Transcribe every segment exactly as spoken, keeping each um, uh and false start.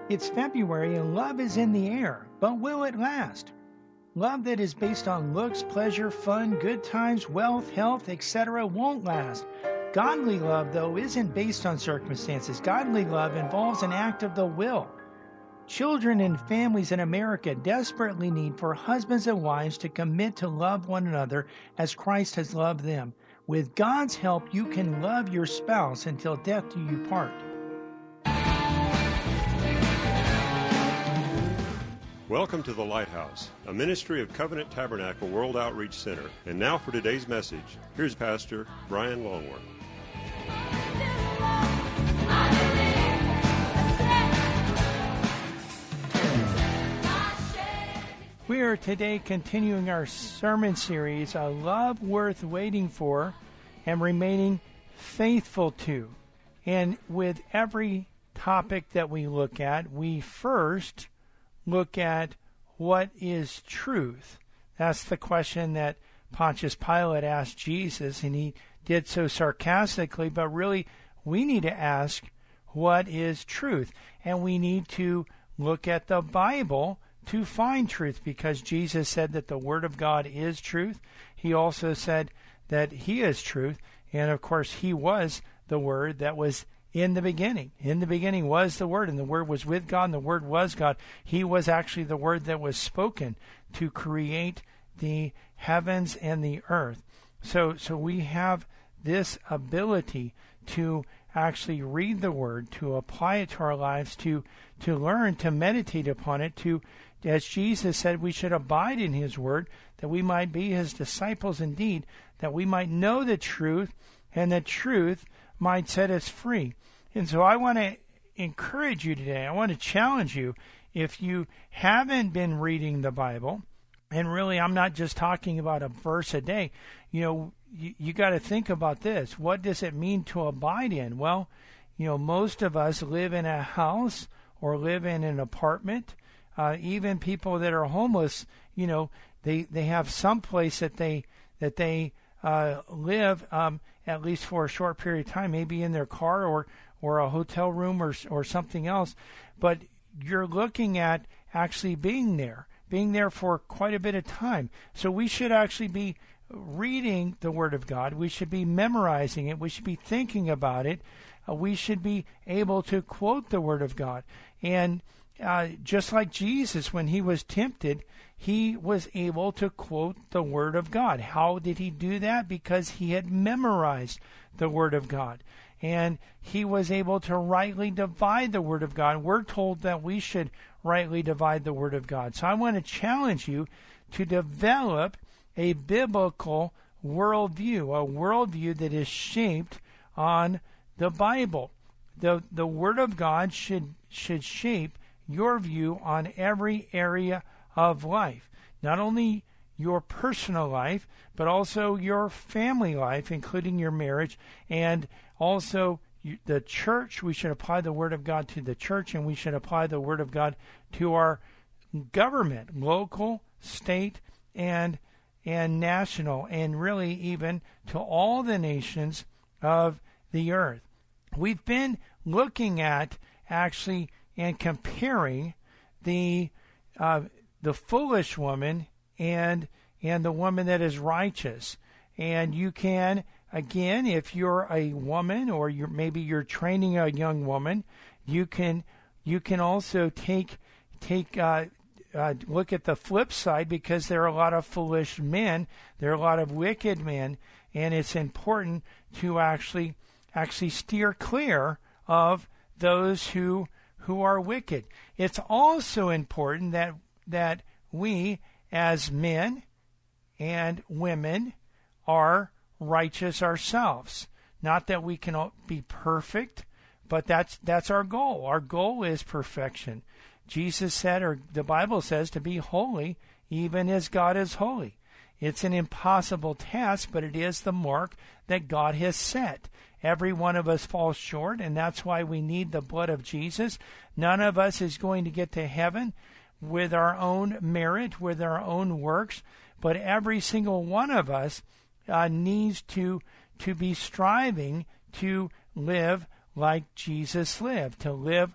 It's February and love is in the air, but will it last? Love that is based on looks, pleasure, fun, good times, wealth, health, et cetera won't last. Godly love, though, isn't based on circumstances. Godly love involves an act of the will. Children and families in America desperately need for husbands and wives to commit to love one another as Christ has loved them. With God's help, you can love your spouse until death do you part. Welcome to The Lighthouse, a ministry of Covenant Tabernacle World Outreach Center. And now for today's message, here's Pastor Brian Longworth. We are today continuing our sermon series, A Love Worth Waiting For and Remaining Faithful To. And with every topic that we look at, we first look at what is truth. That's the question that Pontius Pilate asked Jesus, and he did so sarcastically, but really we need to ask, what is truth? And we need to look at the Bible to find truth, because Jesus said that the Word of God is truth. He also said that He is truth, and of course He was the Word that was in the beginning. In the beginning was the Word, and the Word was with God, and the Word was God. He was actually the Word that was spoken to create the heavens and the earth. So, so we have this ability to actually read the Word, to apply it to our lives, to, to learn, to meditate upon it, to, as Jesus said, we should abide in His Word, that we might be His disciples indeed, that we might know the truth, and the truth might set us free. And so I want to encourage you today. I want to challenge you. If you haven't been reading the Bible, and really I'm not just talking about a verse a day, you know, you, you got to think about this. What does it mean to abide in? Well, you know, most of us live in a house or live in an apartment. Uh, even people that are homeless, you know, they, they have some place that they that they uh, live, um, at least for a short period of time, maybe in their car or, or a hotel room or or something else. But you're looking at actually being there, being there for quite a bit of time. So we should actually be reading the Word of God. We should be memorizing it. We should be thinking about it. Uh, we should be able to quote the Word of God. And Uh, just like Jesus, when he was tempted, he was able to quote the Word of God. How did he do that? Because he had memorized the Word of God. And he was able to rightly divide the Word of God. We're told that we should rightly divide the Word of God. So I want to challenge you to develop a biblical worldview, a worldview that is shaped on the Bible. The, the Word of God should, should shape your view on every area of life, not only your personal life, but also your family life, including your marriage, and also the church. We should apply the Word of God to the church, and we should apply the Word of God to our government, local, state, and and national, and really even to all the nations of the earth. We've been looking at actually and comparing the uh, the foolish woman and and the woman that is righteous. And you can, again, if you're a woman or you're maybe you're training a young woman, you can you can also take take uh, uh, look at the flip side, because there are a lot of foolish men, there are a lot of wicked men, and it's important to actually actually steer clear of those who who are wicked. It's also important that that we as men and women are righteous ourselves. Not that we can be perfect, but that's that's our goal. Our goal is perfection. Jesus said, or the Bible says, to be holy even as God is holy. It's an impossible task, but it is the mark that God has set. Every one of us falls short, and that's why we need the blood of Jesus. None of us is going to get to heaven with our own merit, with our own works, but every single one of us uh, needs to to be striving to live like Jesus lived, to live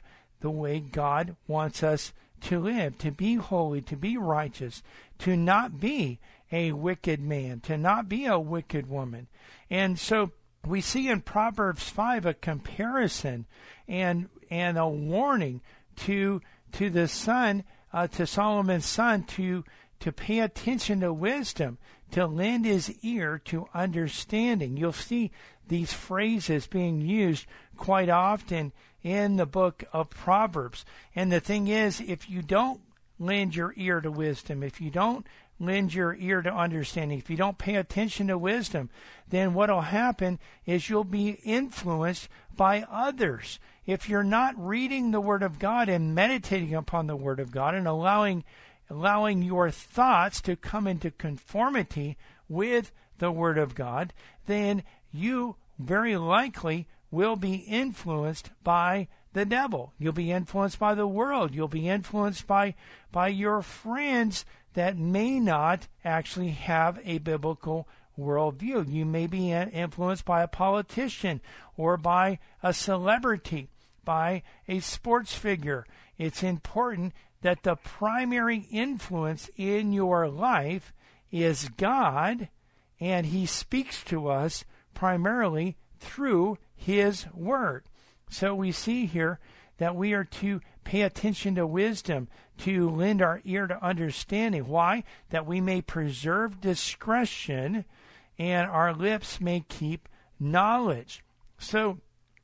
the way God wants us to live, to be holy, to be righteous, to not be a wicked man, to not be a wicked woman. And so we see in Proverbs five a comparison and and a warning to to the son, uh, to Solomon's son, to to pay attention to wisdom, to lend his ear to understanding. You'll see these phrases being used quite often in the book of Proverbs. And the thing is, if you don't lend your ear to wisdom, if you don't lend your ear to understanding, if you don't pay attention to wisdom, then what will happen is you'll be influenced by others. If you're not reading the Word of God and meditating upon the Word of God and allowing allowing your thoughts to come into conformity with the Word of God, then you very likely will be influenced by the devil. You'll be influenced by the world. You'll be influenced by, by your friends that may not actually have a biblical worldview. You may be influenced by a politician or by a celebrity, by a sports figure. It's important that the primary influence in your life is God, and He speaks to us primarily through His Word. So we see here that we are to pay attention to wisdom, to lend our ear to understanding. Why? That we may preserve discretion and our lips may keep knowledge. So,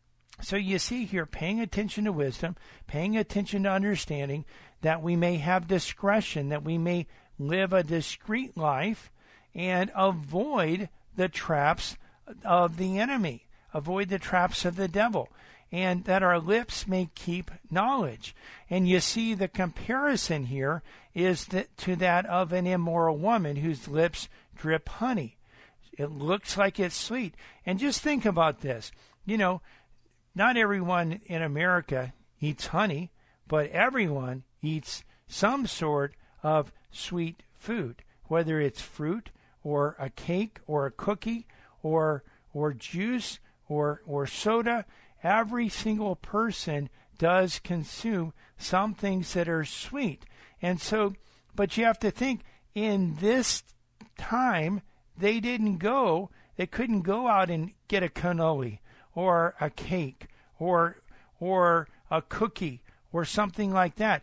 so you see here, paying attention to wisdom, paying attention to understanding, that we may have discretion, that we may live a discreet life and avoid the traps of the enemy, avoid the traps of the devil, and that our lips may keep knowledge. And you see the comparison here is that to that of an immoral woman whose lips drip honey. It looks like it's sweet. And just think about this. You know, not everyone in America eats honey, but everyone eats some sort of sweet food, whether it's fruit or a cake or a cookie or or juice or or soda. Every single person does consume some things that are sweet. And so, but you have to think, in this time, they didn't go, they couldn't go out and get a cannoli or a cake or or a cookie or something like that.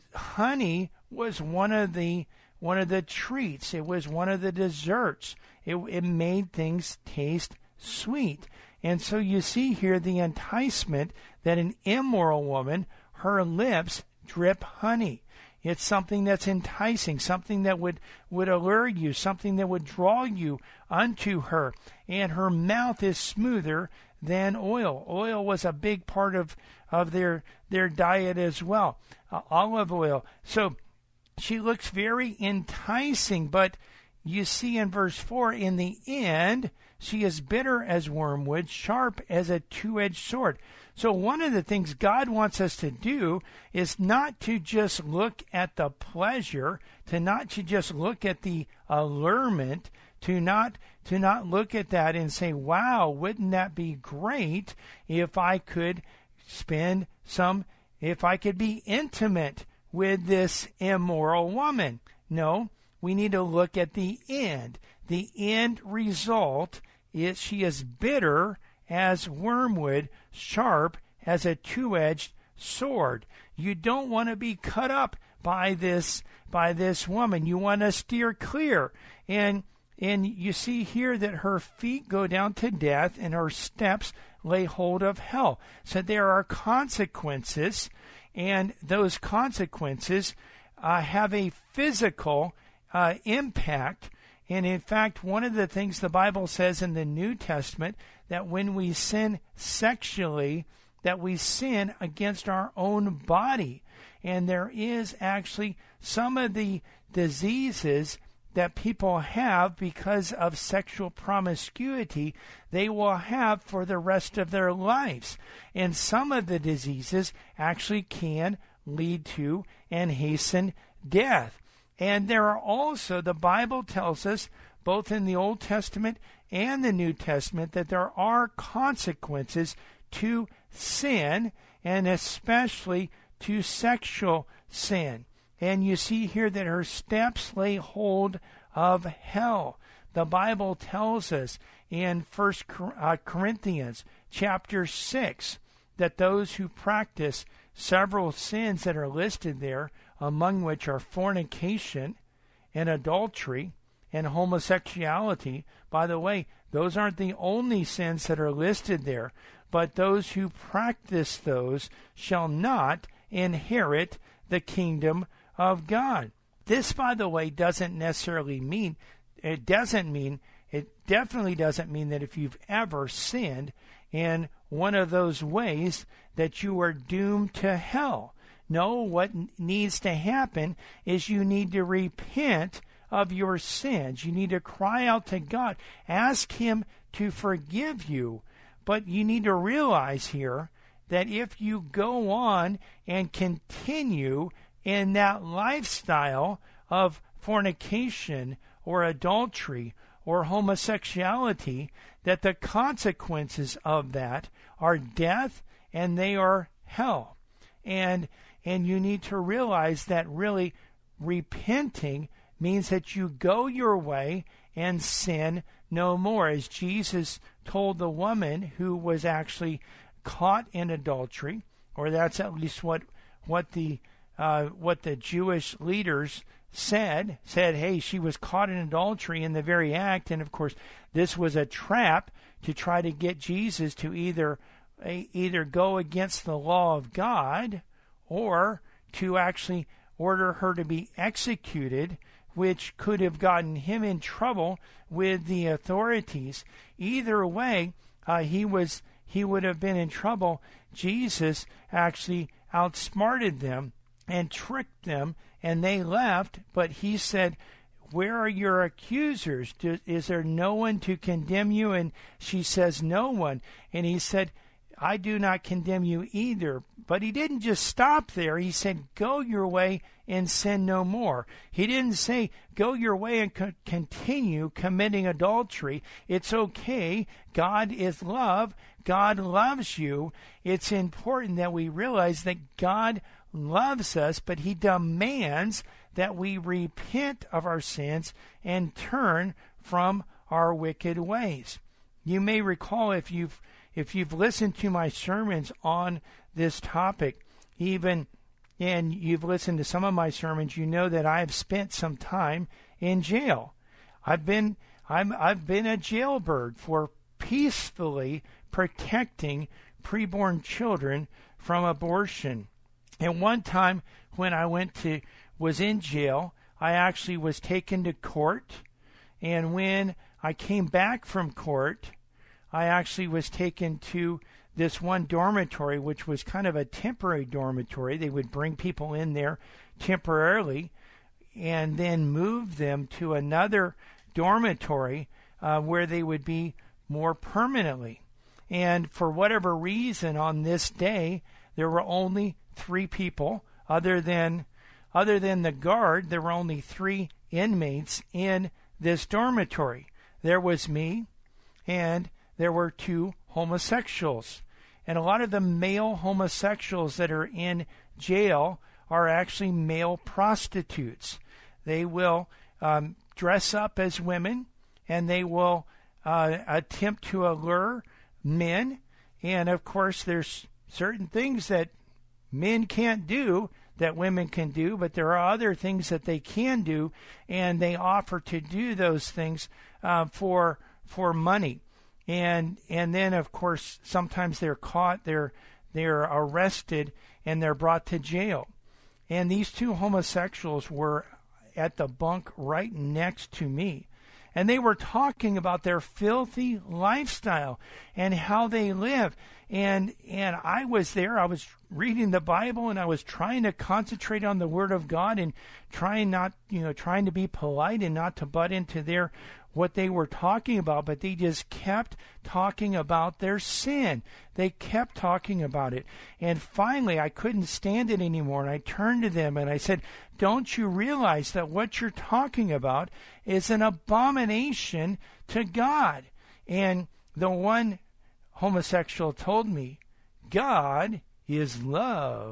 Honey was one of the one of the treats. It was one of the desserts. It, it made things taste sweet. And so you see here the enticement that an immoral woman, her lips drip honey. It's something that's enticing, something that would, would allure you, something that would draw you unto her. And her mouth is smoother than oil. Oil was a big part of, of their, their diet as well, uh, olive oil. So she looks very enticing, but you see in verse four, in the end, she is bitter as wormwood, sharp as a two-edged sword. So one of the things God wants us to do is not to just look at the pleasure, to not to just look at the allurement, to not to not look at that and say, wow, wouldn't that be great if I could spend some, if I could be intimate with this immoral woman. No, we need to look at the end. The end result is she is bitter as wormwood, sharp as a two-edged sword. You don't want to be cut up by this by this woman. You want to steer clear. And and you see here that her feet go down to death and her steps lay hold of hell. So there are consequences, and those consequences uh, have a physical uh, impact. And in fact, one of the things the Bible says in the New Testament, that when we sin sexually, that we sin against our own body. And there is actually some of the diseases that people have because of sexual promiscuity, they will have for the rest of their lives. And some of the diseases actually can lead to and hasten death. And there are also, the Bible tells us, both in the Old Testament and the New Testament, that there are consequences to sin, and especially to sexual sin. And you see here that her steps lay hold of hell. The Bible tells us in First Corinthians chapter six that those who practice several sins that are listed there, among which are fornication and adultery and homosexuality. By the way, those aren't the only sins that are listed there, but those who practice those shall not inherit the kingdom of God. This, by the way, doesn't necessarily mean, it doesn't mean, it definitely doesn't mean that if you've ever sinned in one of those ways that you are doomed to hell. No, what needs to happen is you need to repent of your sins. You need to cry out to God. Ask Him to forgive you. But you need to realize here that if you go on and continue in that lifestyle of fornication or adultery or homosexuality, that the consequences of that are death and they are hell. And and you need to realize that really repenting means that you go your way and sin no more. As Jesus told the woman who was actually caught in adultery, or that's at least what what the uh, what the Jewish leaders said, said, hey, she was caught in adultery in the very act. And of course, this was a trap to try to get Jesus to either either go against the law of God or to actually order her to be executed, which could have gotten him in trouble with the authorities. Either way, uh, he was he would have been in trouble. Jesus actually outsmarted them and tricked them, and they left. But he said, where are your accusers? Do, is there no one to condemn you? And she says, no one. And he said, I do not condemn you either. But he didn't just stop there. He said, go your way and sin no more. He didn't say, go your way and co- continue committing adultery. It's okay. God is love. God loves you. It's important that we realize that God loves us, but He demands that we repent of our sins and turn from our wicked ways. You may recall, if you've if you've listened to my sermons on this topic, even and you've listened to some of my sermons, you know that I've spent some time in jail. I've been I'm I've been a jailbird for peacefully protecting preborn children from abortion. And one time when I went to was in jail, I actually was taken to court, and when I came back from court, I actually was taken to this one dormitory, which was kind of a temporary dormitory. They would bring people in there temporarily and then move them to another dormitory uh, where they would be more permanently. And for whatever reason, on this day, there were only three people. Other than other than the guard, there were only three inmates in this dormitory. There was me, and there were two homosexuals. And a lot of the male homosexuals that are in jail are actually male prostitutes. They will um, dress up as women, and they will uh, attempt to allure men. And of course, there's certain things that men can't do that women can do, but there are other things that they can do, and they offer to do those things uh, for for money. And and then, of course, sometimes they're caught, they're they're arrested, and they're brought to jail. And these two homosexuals were at the bunk right next to me. And they were talking about their filthy lifestyle and how they live. And and I was there. I was reading the Bible, and I was trying to concentrate on the Word of God and trying not, you know, trying to be polite and not to butt into their what they were talking about. But they just kept talking about their sin. They kept talking about it. And finally, I couldn't stand it anymore. And I turned to them and I said, "Don't you realize that what you're talking about is an abomination to God?" And the one homosexual told me, "God is love."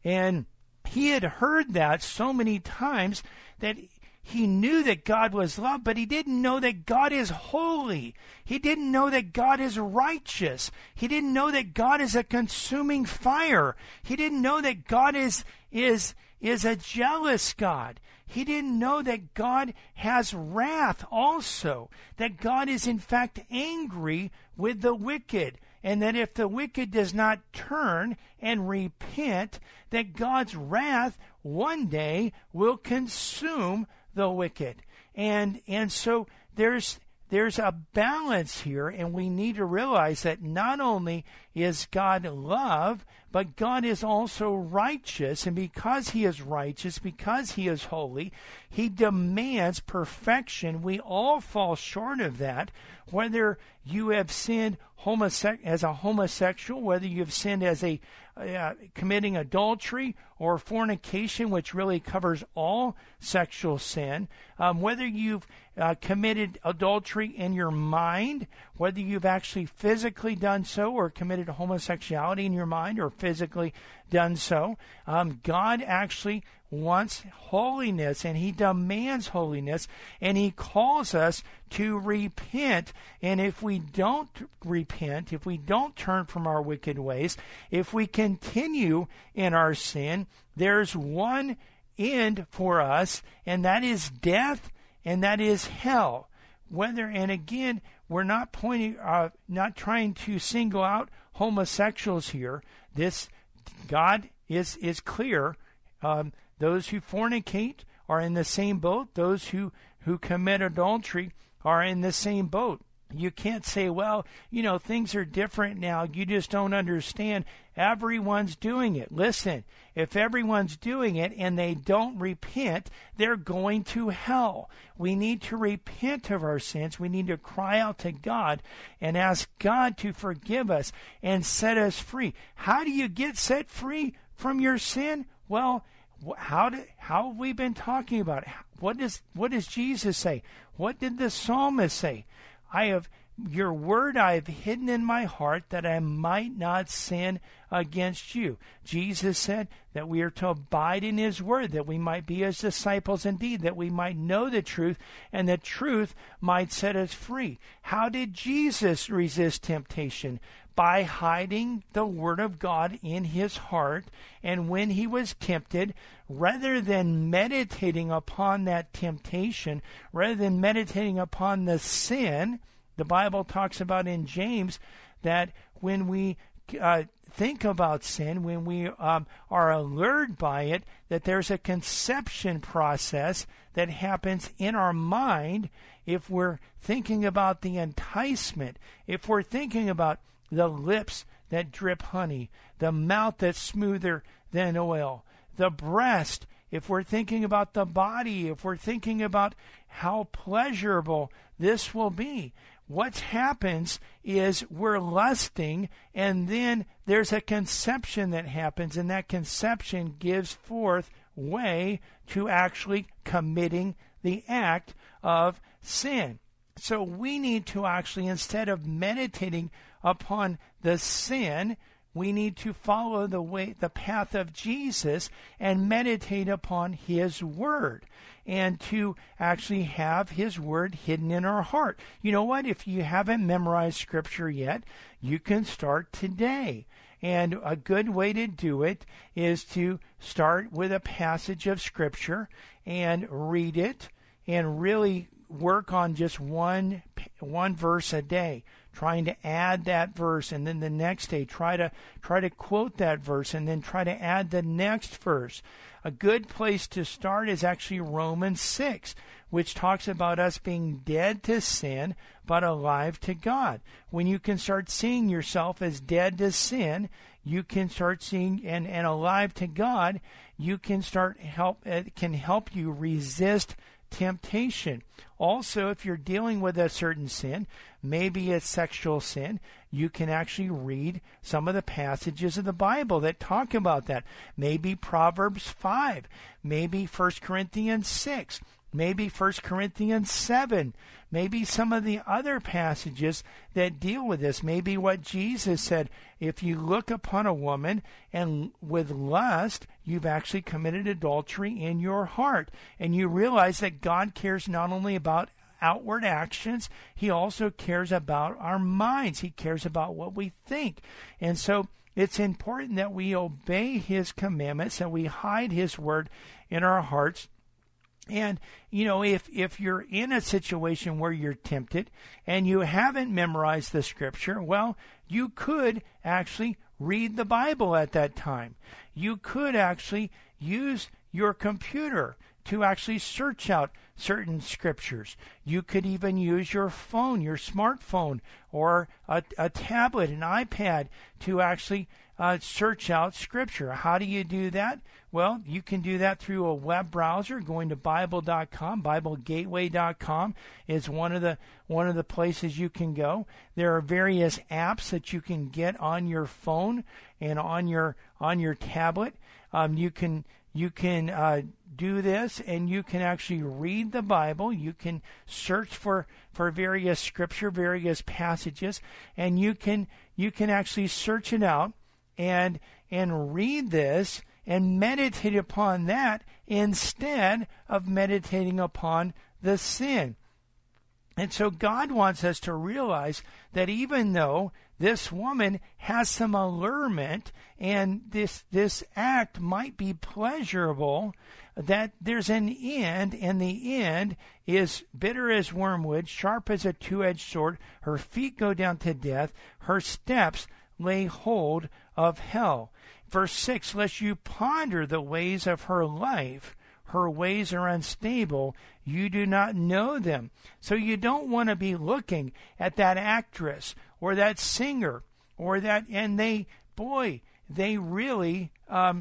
And he had heard that so many times that he knew that God was love, but he didn't know that God is holy. He didn't know that God is righteous. He didn't know that God is a consuming fire. He didn't know that God is is is a jealous God. He didn't know that God has wrath also, that God is in fact angry with the wicked, and that if the wicked does not turn and repent, that God's wrath one day will consume the wicked. And and so there's there's a balance here, and we need to realize that not only is God love, but God is also righteous, and because he is righteous, because he is holy, he demands perfection. We all fall short of that, whether you have sinned homose- as a homosexual, whether you have sinned as a uh, committing adultery or fornication, which really covers all sexual sin, um, whether you've uh, committed adultery in your mind, whether you've actually physically done so or committed homosexuality in your mind or physically done so, um, God actually wants holiness, and he demands holiness, and he calls us to repent. And if we don't repent, if we don't turn from our wicked ways, if we continue in our sin, there's one end for us, and that is death, and that is hell. Whether, and again, we're not pointing, uh, not trying to single out homosexuals here. This, God is is clear. Um, those who fornicate are in the same boat. Those who, who commit adultery are in the same boat. You can't say, well, you know, things are different now. You just don't understand. Everyone's doing it. Listen, if everyone's doing it and they don't repent, they're going to hell. We need to repent of our sins. We need to cry out to God and ask God to forgive us and set us free. How do you get set free from your sin? Well, how did, how have we been talking about it? What does, what does Jesus say? What did the psalmist say? I have your word I have hidden in my heart that I might not sin against you. Jesus said that we are to abide in his word, that we might be his disciples indeed, that we might know the truth, and the truth might set us free. How did Jesus resist temptation? By hiding the word of God in his heart, and when he was tempted, rather than meditating upon that temptation, rather than meditating upon the sin, the Bible talks about in James that when we uh, think about sin, when we um, are allured by it, that there's a conception process that happens in our mind if we're thinking about the enticement, if we're thinking about the lips that drip honey, the mouth that's smoother than oil, the breast, if we're thinking about the body, if we're thinking about how pleasurable this will be. What happens is we're lusting, and then there's a conception that happens, and that conception gives forth way to actually committing the act of sin. So we need to actually, instead of meditating upon the sin, we need to follow the way, the path of Jesus, and meditate upon his word, and to actually have his word hidden in our heart. You know what? If you haven't memorized scripture yet, you can start today. And a good way to do it is to start with a passage of scripture and read it, and really work on just one one verse a day, trying to add that verse, and then the next day try to try to quote that verse, and then try to add the next verse. A good place to start is actually Romans six, which talks about us being dead to sin but alive to God. When you can start seeing yourself as dead to sin, you can start seeing and, and alive to God, you can start help it can help you resist temptation. Also, if you're dealing with a certain sin, maybe it's sexual sin, you can actually read some of the passages of the Bible that talk about that. Maybe Proverbs five, maybe First Corinthians six. maybe First Corinthians seven, maybe some of the other passages that deal with this, maybe what Jesus said, if you look upon a woman and with lust, you've actually committed adultery in your heart. And you realize that God cares not only about outward actions, he also cares about our minds. He cares about what we think. And so it's important that we obey his commandments and we hide his word in our hearts. And, you know, if, if you're in a situation where you're tempted and you haven't memorized the scripture, well, you could actually read the Bible at that time. You could actually use your computer to actually search out certain scriptures. You could even use your phone, your smartphone, or a, a tablet, an iPad to actually uh, search out scripture. How do you do that? Well, you can do that through a web browser, going to Bible dot com. Bible Gateway dot com is one of the one of the places you can go. There are various apps that you can get on your phone and on your on your tablet. Um, you can you can uh, do this, and you can actually read the Bible. You can search for, for various scripture, various passages, and you can you can actually search it out and and read this and meditate upon that instead of meditating upon the sin. And so God wants us to realize that even though this woman has some allurement and this this act might be pleasurable, that there's an end, and the end is bitter as wormwood, sharp as a two-edged sword. Her feet go down to death. Her steps lay hold of hell. Verse six, lest you ponder the ways of her life. Her ways are unstable. You do not know them. So you don't want to be looking at that actress or that singer or that, and they, boy, they really um,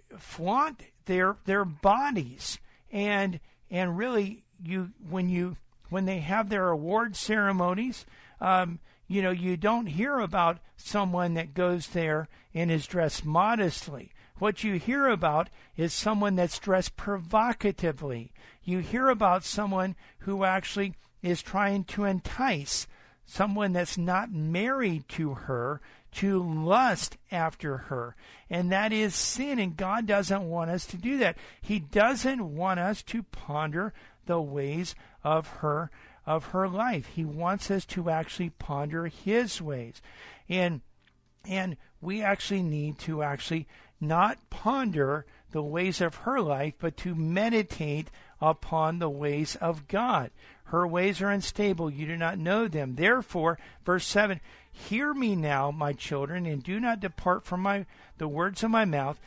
flaunt their their bodies, and and really you when you when they have their award ceremonies, um, you know, you don't hear about someone that goes there and is dressed modestly. What you hear about is someone that's dressed provocatively. You hear about someone who actually is trying to entice someone that's not married to her to lust after her. And that is sin, and God doesn't want us to do that. He doesn't want us to ponder the ways of her of her life. He wants us to actually ponder his ways. And and we actually need to actually not ponder the ways of her life, but to meditate upon the ways of God. Her ways are unstable. You do not know them. Therefore, verse seven, hear me now, my children, and do not depart from my the words of my mouth.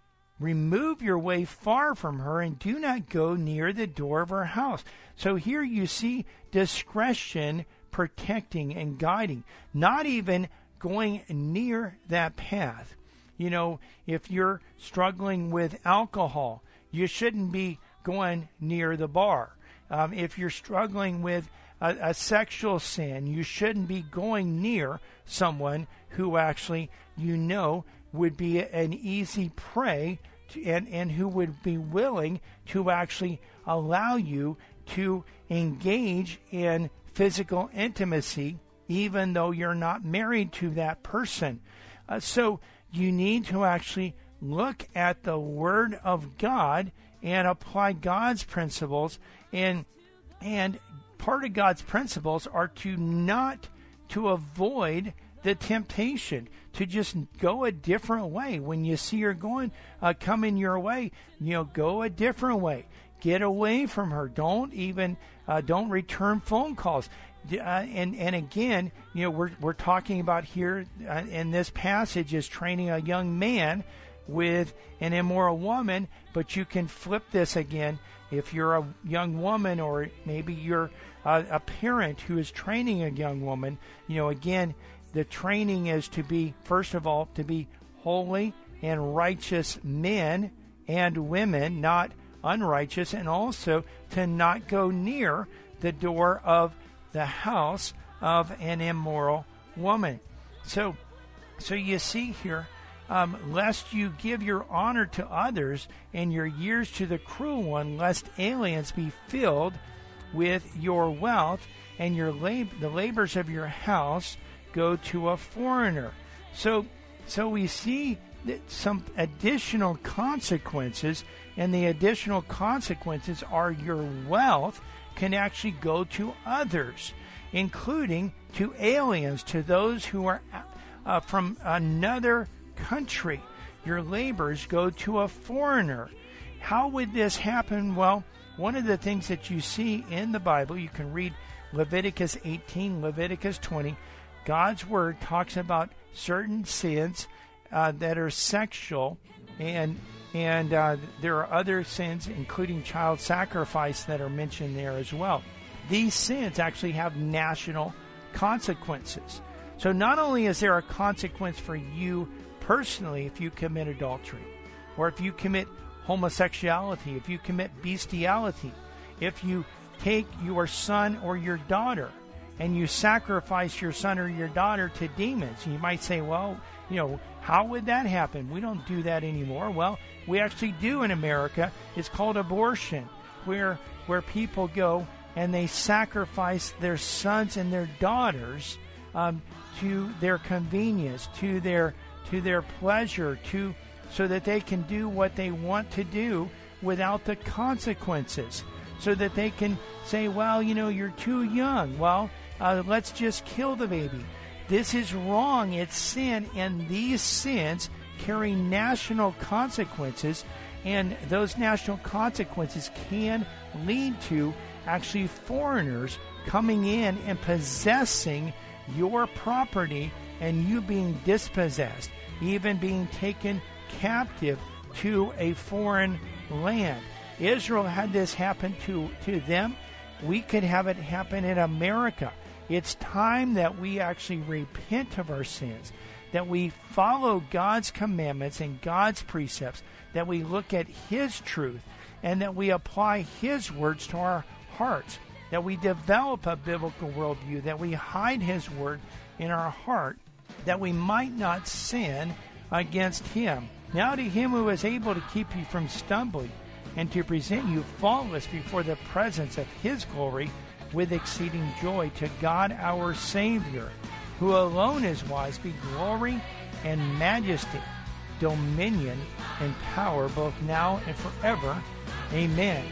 Remove your way far from her, and do not go near the door of her house. So here you see discretion protecting and guiding, not even going near that path. You know, if you're struggling with alcohol, you shouldn't be going near the bar. Um, if you're struggling with a, a sexual sin, you shouldn't be going near someone who actually, you know, would be an easy prey to, and, and who would be willing to actually allow you to engage in physical intimacy, even though you're not married to that person. Uh, so you need to actually look at the Word of God and apply God's principles. And and part of God's principles are to not to avoid the temptation, to just go a different way. When you see her going, uh, coming your way, you know, go a different way. Get away from her. Don't even, uh, don't return phone calls. Uh, and and again, you know, we're we're talking about here uh, in this passage is training a young man with an immoral woman, but you can flip this again. If you're a young woman, or maybe you're a, a parent who is training a young woman, you know, again, the training is to be, first of all, to be holy and righteous men and women, not unrighteous, and also to not go near the door of the house of an immoral woman. So, so you see here um, lest you give your honor to others and your years to the cruel one, lest aliens be filled with your wealth and your lab- the labors of your house go to a foreigner. So, so we see that some additional consequences, and the additional consequences are your wealth can actually go to others, including to aliens, to those who are uh, from another country. Your labors go to a foreigner. How would this happen? Well, one of the things that you see in the Bible, you can read Leviticus eighteen, Leviticus twenty. God's Word talks about certain sins uh, that are sexual, and and uh, there are other sins, including child sacrifice, that are mentioned there as well. These sins actually have national consequences. So not only is there a consequence for you personally if you commit adultery, or if you commit homosexuality, if you commit bestiality, if you take your son or your daughter and you sacrifice your son or your daughter to demons. You might say, well, you know, how would that happen? We don't do that anymore. Well, we actually do in America. It's called abortion, where where people go and they sacrifice their sons and their daughters um, to their convenience, to their to their pleasure, to so that they can do what they want to do without the consequences, so that they can say, well, you know, you're too young. Well, uh, let's just kill the baby. This is wrong. It's sin, and these sins carry national consequences, and those national consequences can lead to actually foreigners coming in and possessing your property and you being dispossessed, even being taken captive to a foreign land. Israel had this happen to, to them. We could have it happen in America. It's time that we actually repent of our sins, that we follow God's commandments and God's precepts, that we look at His truth, and that we apply His words to our hearts, that we develop a biblical worldview, that we hide His word in our heart, that we might not sin against Him. Now to Him who is able to keep you from stumbling and to present you faultless before the presence of His glory with exceeding joy, to God our Savior, who alone is wise, be glory and majesty, dominion and power, both now and forever. Amen.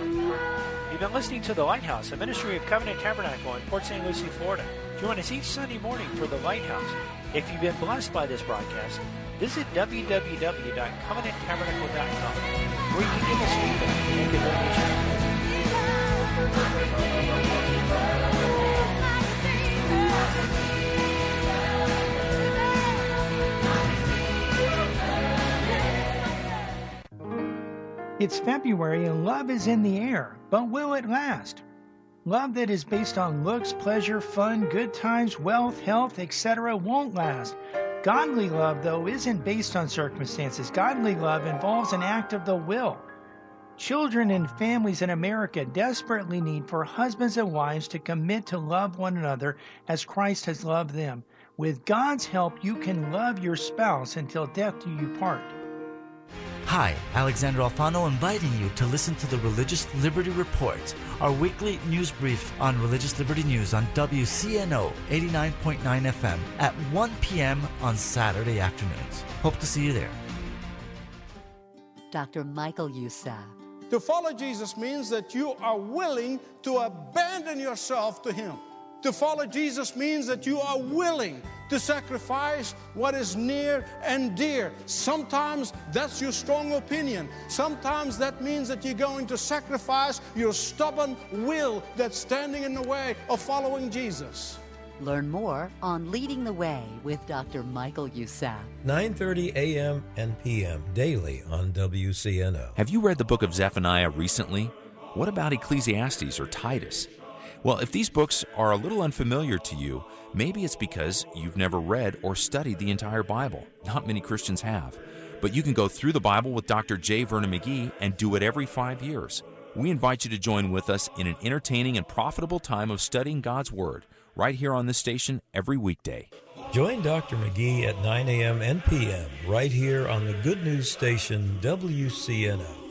You've been listening to The Lighthouse, a ministry of Covenant Tabernacle in Port Saint Lucie, Florida. Join us each Sunday morning for The Lighthouse. If you've been blessed by this broadcast, visit w w w dot covenant tabernacle dot com, where you can give us feedback and make a donation. It's February and love is in the air, but will it last? Love that is based on looks, pleasure, fun, good times, wealth, health, et cetera won't last. Godly love, though, isn't based on circumstances. Godly love involves an act of the will. Children and families in America desperately need for husbands and wives to commit to love one another as Christ has loved them. With God's help, you can love your spouse until death do you part. Hi, Alexander Alfano inviting you to listen to the Religious Liberty Report, our weekly news brief on religious liberty news on W C N O eighty-nine point nine F M at one p.m. on Saturday afternoons. Hope to see you there. Doctor Michael Youssef. To follow Jesus means that you are willing to abandon yourself to Him. To follow Jesus means that you are willing to sacrifice what is near and dear. Sometimes that's your strong opinion. Sometimes that means that you're going to sacrifice your stubborn will that's standing in the way of following Jesus. Learn more on Leading the Way with Doctor Michael Youssef. nine thirty a.m. and p m daily on W C N O. Have you read the book of Zephaniah recently? What about Ecclesiastes or Titus? Well, if these books are a little unfamiliar to you, maybe it's because you've never read or studied the entire Bible. Not many Christians have. But you can go through the Bible with Doctor J. Vernon McGee and do it every five years. We invite you to join with us in an entertaining and profitable time of studying God's Word, right here on this station every weekday. Join Doctor McGee at nine a.m. and p m right here on the Good News Station W C N O.